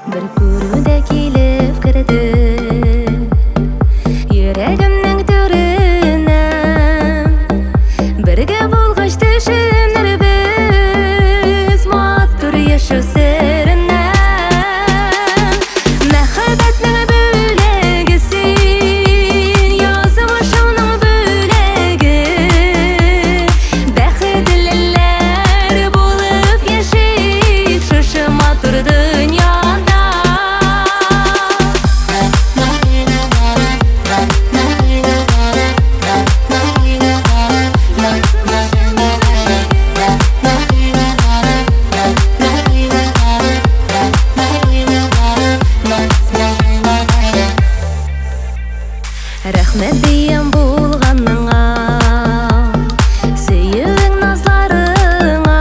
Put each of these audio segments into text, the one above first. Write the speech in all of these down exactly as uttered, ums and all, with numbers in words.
bir күрүдө келип кирди. Йөрәгемнең түренә бергә булгач төшемнәрбез матур яшәү серенә. Мәхәббәтнең бүләге син, язмышымның бүләге. Бәхетлеләр булып яшик шушы матур дөньяда. Рәхмәт диям булганыңа, сөюең назларыңа.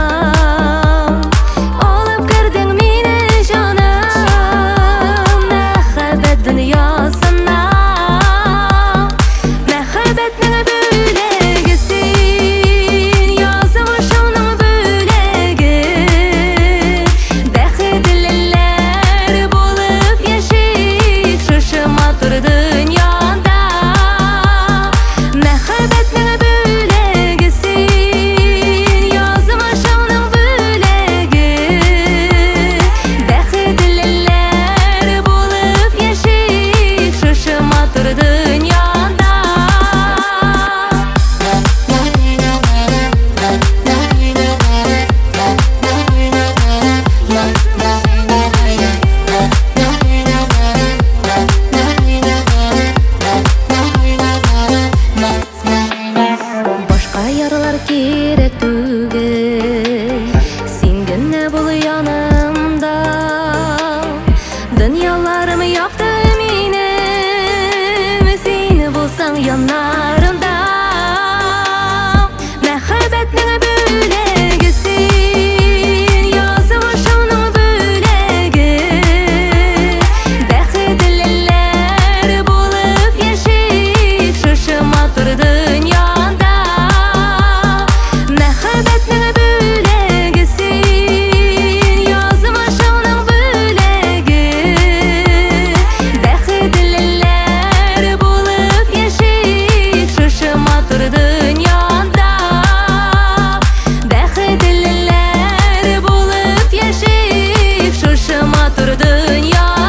Алып кердең мине җаным, мәхәббәт дөньясына. Мәхәббәтнең бүләге син, язмышымның бүләге. Бәхетлеләр булып яшик шушы матур дөньяда. Мәхәббәтнең бүләге син, язмышымның бүләге. Бәхетлеләр булып яшик шушы матур дөньяда. Башка ярлар кирәк түгел, син генә бул янымда. Дөньяларым якты минем, син булсаң яннарымда. Мәхәббәтнең бүләге син, язмышымның бүләге. Бәхетлеләр булып яшик шушы матур дөньяда. Мәхәббәтнең бүләге син, язмышымның бүләге. Бәхетлеләр булып яшик шушы матур дөньяда. Бәхетлеләр булып яшик шушы матур дөньяда.